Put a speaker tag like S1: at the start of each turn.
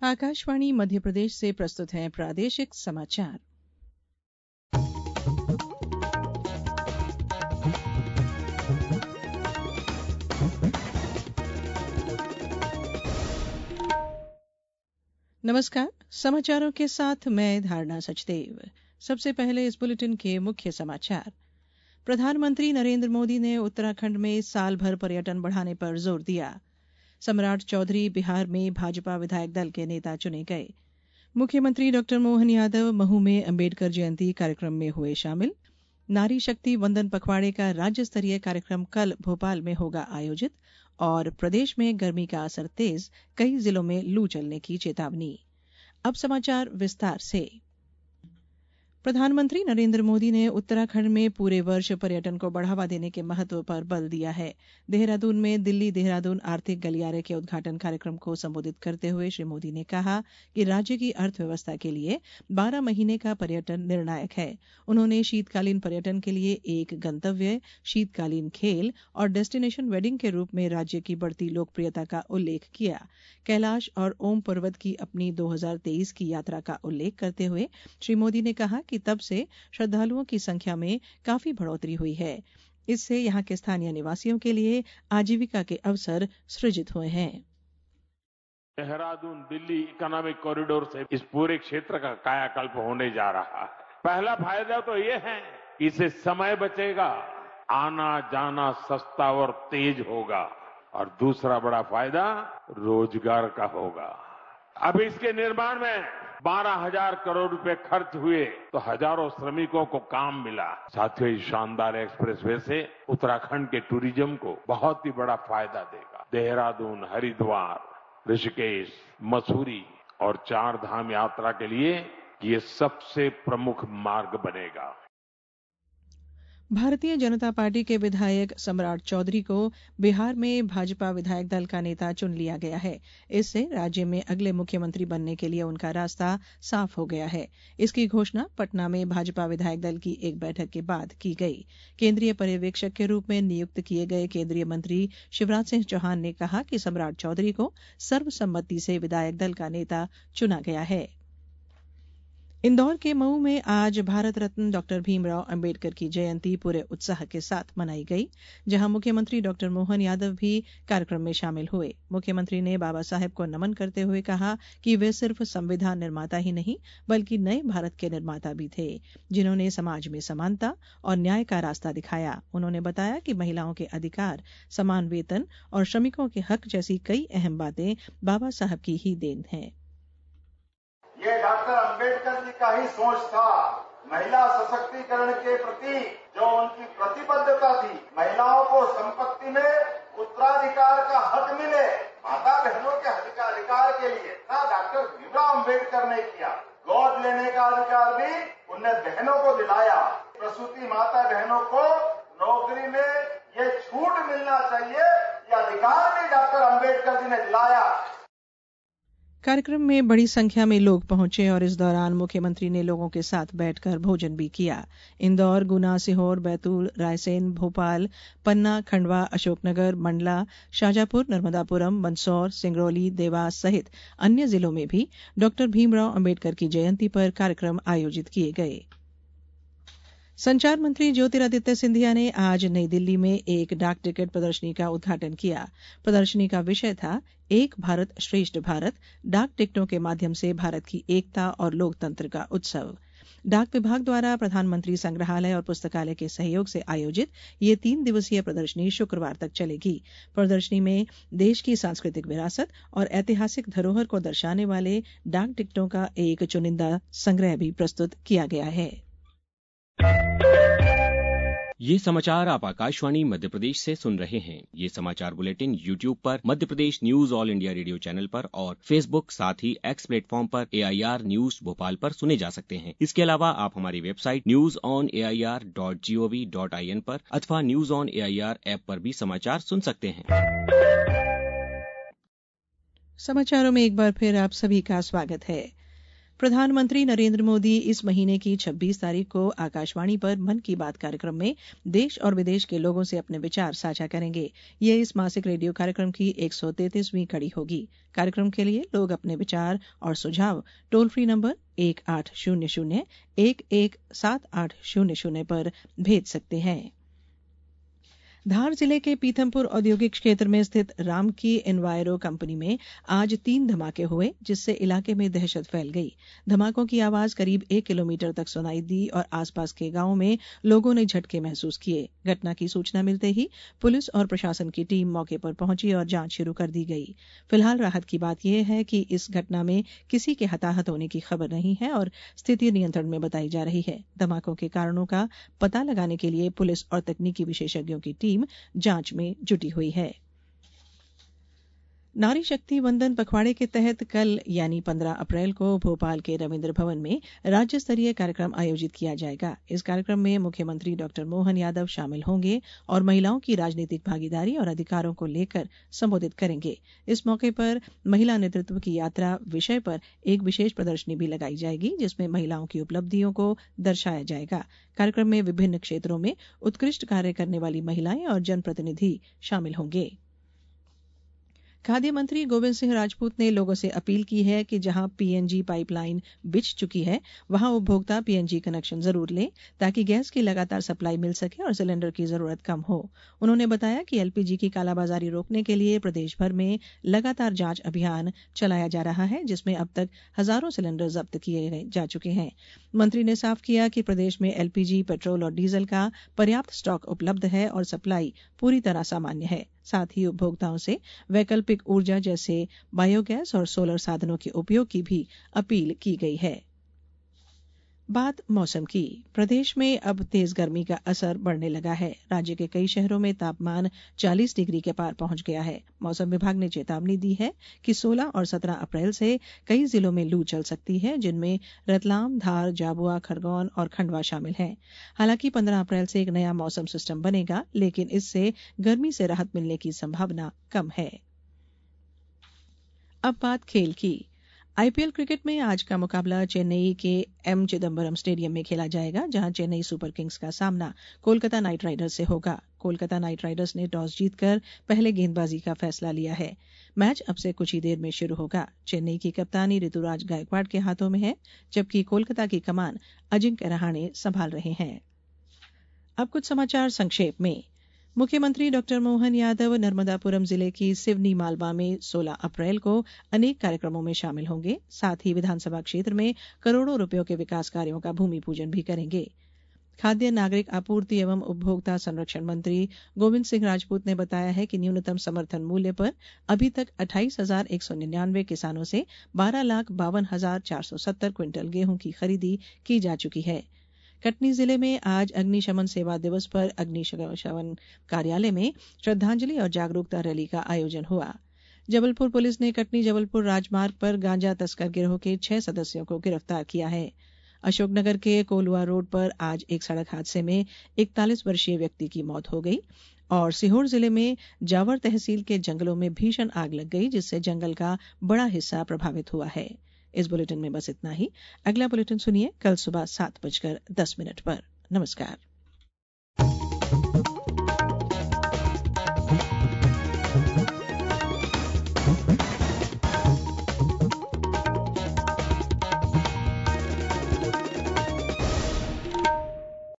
S1: आकाशवाणी मध्य प्रदेश से प्रस्तुत हैं प्रादेशिक समाचार। नमस्कार, समाचारों के साथ मैं धारणा सचदेव। सबसे पहले इस बुलेटिन के मुख्य समाचार। प्रधानमंत्री नरेंद्र मोदी ने उत्तराखंड में साल भर पर्यटन बढ़ाने पर जोर दिया। सम्राट चौधरी बिहार में भाजपा विधायक दल के नेता चुने गए। मुख्यमंत्री डॉ मोहन यादव महू में अंबेडकर जयंती कार्यक्रम में हुए शामिल। नारी शक्ति वंदन पखवाड़े का राज्य स्तरीय कार्यक्रम कल भोपाल में होगा आयोजित। और प्रदेश में गर्मी का असर तेज, कई जिलों में लू चलने की चेतावनी। अब समाचार विस्तार से। प्रधानमंत्री नरेंद्र मोदी ने उत्तराखंड में पूरे वर्ष पर्यटन को बढ़ावा देने के महत्व पर बल दिया है। देहरादून में दिल्ली देहरादून आर्थिक गलियारे के उद्घाटन कार्यक्रम को संबोधित करते हुए श्री मोदी ने कहा कि राज्य की अर्थव्यवस्था के लिए 12 महीने का पर्यटन निर्णायक है। उन्होंने शीतकालीन पर्यटन के लिए एक गंतव्य, शीतकालीन खेल और डेस्टिनेशन वेडिंग के रूप में राज्य की बढ़ती लोकप्रियता का उल्लेख किया। कैलाश और ओम पर्वत की अपनी 2023 की यात्रा का उल्लेख करते हुए श्री मोदी ने कहा कि तब से श्रद्धालुओं की संख्या में काफी बढ़ोतरी हुई है। इससे यहाँ के स्थानीय निवासियों के लिए आजीविका के अवसर सृजित हुए हैं।
S2: देहरादून दिल्ली इकोनॉमिक कॉरिडोर से इस पूरे क्षेत्र का कायाकल्प होने जा रहा है। पहला फायदा तो ये है कि इससे समय बचेगा, आना जाना सस्ता और तेज होगा। और दूसरा बड़ा फायदा रोजगार का होगा। अब इसके निर्माण में 12,000 करोड़ रुपए खर्च हुए तो हजारों श्रमिकों को काम मिला। साथियों, इस शानदार एक्सप्रेसवे से उत्तराखंड के टूरिज्म को बहुत ही बड़ा फायदा देगा। देहरादून, हरिद्वार, ऋषिकेश, मसूरी और 4 धाम यात्रा के लिए ये सबसे प्रमुख मार्ग बनेगा।
S1: भारतीय जनता पार्टी के विधायक सम्राट चौधरी को बिहार में भाजपा विधायक दल का नेता चुन लिया गया है। इससे राज्य में अगले मुख्यमंत्री बनने के लिए उनका रास्ता साफ हो गया है। इसकी घोषणा पटना में भाजपा विधायक दल की एक बैठक के बाद की गई। केंद्रीय पर्यवेक्षक के रूप में नियुक्त किए गए केंद्रीय मंत्री शिवराज सिंह चौहान ने कहा कि सम्राट चौधरी को सर्वसम्मति से विधायक दल का नेता चुना गया है। इंदौर के मऊ में आज भारत रत्न डॉ भीमराव अंबेडकर की जयंती पूरे उत्साह के साथ मनाई गई, जहां मुख्यमंत्री डॉ मोहन यादव भी कार्यक्रम में शामिल हुए। मुख्यमंत्री ने बाबा साहेब को नमन करते हुए कहा कि वे सिर्फ संविधान निर्माता ही नहीं बल्कि नए भारत के निर्माता भी थे, जिन्होंने समाज में समानता और न्याय का रास्ता दिखाया। उन्होंने बताया कि महिलाओं के अधिकार, समान वेतन और श्रमिकों के हक जैसी कई अहम बातें बाबा साहब की ही देन है।
S3: ये डॉक्टर अंबेडकर जी का ही सोच था। महिला सशक्तिकरण के प्रति जो उनकी प्रतिबद्धता थी, महिलाओं को संपत्ति में उत्तराधिकार का हक मिले, माता बहनों के अधिकार के लिए ना डॉक्टर भीमराव अंबेडकर ने किया। गोद लेने का अधिकार भी उन्हें बहनों को दिलाया। प्रसूति माता बहनों को नौकरी में ये छूट मिलना चाहिए, ये अधिकार भी डॉक्टर अंबेडकर जी ने दिलाया।
S1: कार्यक्रम में बड़ी संख्या में लोग पहुंचे और इस दौरान मुख्यमंत्री ने लोगों के साथ बैठकर भोजन भी किया। इंदौर, गुना, सीहोर, बैतूल, रायसेन, भोपाल, पन्ना, खंडवा, अशोकनगर, मंडला, शाजापुर, नर्मदापुरम, मंदसौर, सिंगरौली, देवास सहित अन्य जिलों में भी डॉ भीमराव अंबेडकर की जयंती पर कार्यक्रम आयोजित किए गए। संचार मंत्री ज्योतिरादित्य सिंधिया ने आज नई दिल्ली में एक डाक टिकट प्रदर्शनी का उद्घाटन किया। प्रदर्शनी का विषय था एक भारत श्रेष्ठ भारत, डाक टिकटों के माध्यम से भारत की एकता और लोकतंत्र का उत्सव। डाक विभाग द्वारा प्रधानमंत्री संग्रहालय और पुस्तकालय के सहयोग से आयोजित ये 3 दिवसीय प्रदर्शनी शुक्रवार तक चलेगी। प्रदर्शनी में देश की सांस्कृतिक विरासत और ऐतिहासिक धरोहर को दर्शाने वाले डाक टिकटों का एक चुनिंदा संग्रह भी प्रस्तुत किया गया है।
S4: ये समाचार आप आकाशवाणी मध्य प्रदेश से सुन रहे हैं। ये समाचार बुलेटिन YouTube पर Madhya Pradesh news All India Radio channel पर और फेसबुक साथ ही एक्स प्लेटफॉर्म पर AIR न्यूज भोपाल पर सुने जा सकते हैं। इसके अलावा आप हमारी वेबसाइट newsonair.gov.in पर अथवा न्यूज ऑन AIR ऐप पर भी समाचार सुन सकते हैं।
S1: समाचारों में एक बार फिर आप सभी का स्वागत है। प्रधानमंत्री नरेंद्र मोदी इस महीने की 26 तारीख को आकाशवाणी पर मन की बात कार्यक्रम में देश और विदेश के लोगों से अपने विचार साझा करेंगे। ये इस मासिक रेडियो कार्यक्रम की 133वीं कड़ी होगी। कार्यक्रम के लिए लोग अपने विचार और सुझाव टोल फ्री नंबर 1800-117800 पर भेज सकते हैं। धार जिले के पीथमपुर औद्योगिक क्षेत्र में स्थित रामकी एनवायरो कंपनी में आज 3 धमाके हुए, जिससे इलाके में दहशत फैल गई। धमाकों की आवाज करीब 1 किलोमीटर तक सुनाई दी और आसपास के गांवों में लोगों ने झटके महसूस किए। घटना की सूचना मिलते ही पुलिस और प्रशासन की टीम मौके पर पहुंची और जांच शुरू कर दी गई। फिलहाल राहत की बात यह है कि इस घटना में किसी के हताहत होने की खबर नहीं है और स्थिति नियंत्रण में बताई जा रही है। धमाकों के कारणों का पता लगाने के लिए पुलिस और तकनीकी विशेषज्ञों की टीम जांच में जुटी हुई है। नारी शक्ति वंदन पखवाड़े के तहत कल यानी 15 अप्रैल को भोपाल के रविन्द्र भवन में राज्य स्तरीय कार्यक्रम आयोजित किया जाएगा। इस कार्यक्रम में मुख्यमंत्री डॉ मोहन यादव शामिल होंगे और महिलाओं की राजनीतिक भागीदारी और अधिकारों को लेकर संबोधित करेंगे। इस मौके पर महिला नेतृत्व की यात्रा विषय पर एक विशेष प्रदर्शनी भी लगाई जाएगी, जिसमें महिलाओं की उपलब्धियों को दर्शाया जाएगा। कार्यक्रम में विभिन्न क्षेत्रों में उत्कृष्ट कार्य करने वाली महिलाएं और जनप्रतिनिधि शामिल होंगे। खाद्य मंत्री गोविंद सिंह राजपूत ने लोगों से अपील की है कि जहां पीएनजी पाइपलाइन बिछ चुकी है, वहां उपभोक्ता पीएनजी कनेक्शन जरूर लें, ताकि गैस की लगातार सप्लाई मिल सके और सिलेंडर की जरूरत कम हो। उन्होंने बताया कि एलपीजी की कालाबाजारी रोकने के लिए प्रदेश भर में लगातार जांच अभियान चलाया जा रहा है, जिसमें अब तक हजारों सिलेंडर जब्त किए जा चुके हैं। मंत्री ने साफ किया कि प्रदेश में एलपीजी, पेट्रोल और डीजल का पर्याप्त स्टॉक उपलब्ध है और सप्लाई पूरी तरह सामान्य है। साथ ही उपभोक्ताओं से वैकल्पिक ऊर्जा जैसे बायोगैस और सोलर साधनों के उपयोग की भी अपील की गई है। बात मौसम की। प्रदेश में अब तेज गर्मी का असर बढ़ने लगा है। राज्य के कई शहरों में तापमान 40 डिग्री के पार पहुंच गया है। मौसम विभाग ने चेतावनी दी है कि 16 और 17 अप्रैल से कई जिलों में लू चल सकती है, जिनमें रतलाम, धार, झाबुआ, खरगोन और खंडवा शामिल हैं। हालांकि 15 अप्रैल से एक नया मौसम सिस्टम बनेगा, लेकिन इससे गर्मी से राहत मिलने की संभावना कम है। अब बात खेल की। आईपीएल क्रिकेट में आज का मुकाबला चेन्नई के एम चिदम्बरम स्टेडियम में खेला जाएगा, जहां चेन्नई सुपर किंग्स का सामना कोलकाता नाइट राइडर्स से होगा। कोलकाता नाइट राइडर्स ने टॉस जीतकर पहले गेंदबाजी का फैसला लिया है। मैच अब से कुछ ही देर में शुरू होगा। चेन्नई की कप्तानी ऋतुराज गायकवाड़ के हाथों में है, जबकि कोलकाता की कमान अजिंक्य रहाणे संभाल रहे हैं। अब कुछ समाचार संक्षेप में। मुख्यमंत्री डॉ मोहन यादव नर्मदापुरम जिले की सिवनी मालवा में 16 अप्रैल को अनेक कार्यक्रमों में शामिल होंगे। साथ ही विधानसभा क्षेत्र में करोड़ों रुपयों के विकास कार्यों का भूमि पूजन भी करेंगे। खाद्य नागरिक आपूर्ति एवं उपभोक्ता संरक्षण मंत्री गोविंद सिंह राजपूत ने बताया है कि न्यूनतम समर्थन मूल्य पर अभी तक 28,199 किसानों से 12,52,470 क्विंटल गेहूं की खरीदी की जा चुकी है। कटनी जिले में आज अग्निशमन सेवा दिवस पर अग्निशमन कार्यालय में श्रद्धांजलि और जागरूकता रैली का आयोजन हुआ। जबलपुर पुलिस ने कटनी जबलपुर राजमार्ग पर गांजा तस्कर गिरोह के 6 सदस्यों को गिरफ्तार किया है। अशोकनगर के कोलुआ रोड पर आज एक सड़क हादसे में 41 वर्षीय व्यक्ति की मौत हो गई और सीहोर जिले में जावर तहसील के जंगलों में भीषण आग लग गई, जिससे जंगल का बड़ा हिस्सा प्रभावित हुआ है। इस बुलेटिन में बस इतना ही। अगला बुलेटिन सुनिए कल सुबह 7:10 पर। नमस्कार।